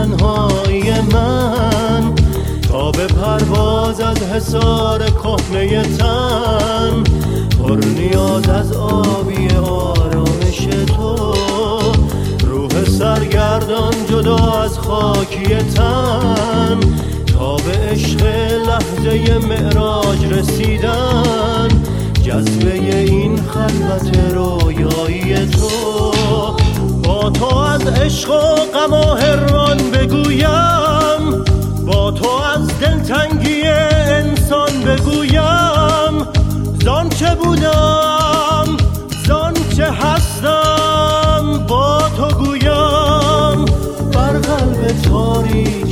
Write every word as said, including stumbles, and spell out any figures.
تنهایی من، تا به پرواز از حصار کهنه تن، پر نیاز از آبی آرامش تو، روح سرگردان جدا از خاکی تن، تا به عشق لحظه معراج رسیدن، جذبه این خلوت رویایی تو. با تو از عشق و غم و حرمان بگویم، با تو از دلتنگی انسان بگویم، زان چه بودم زان چه هستم با تو گویم، بر قلب تاریک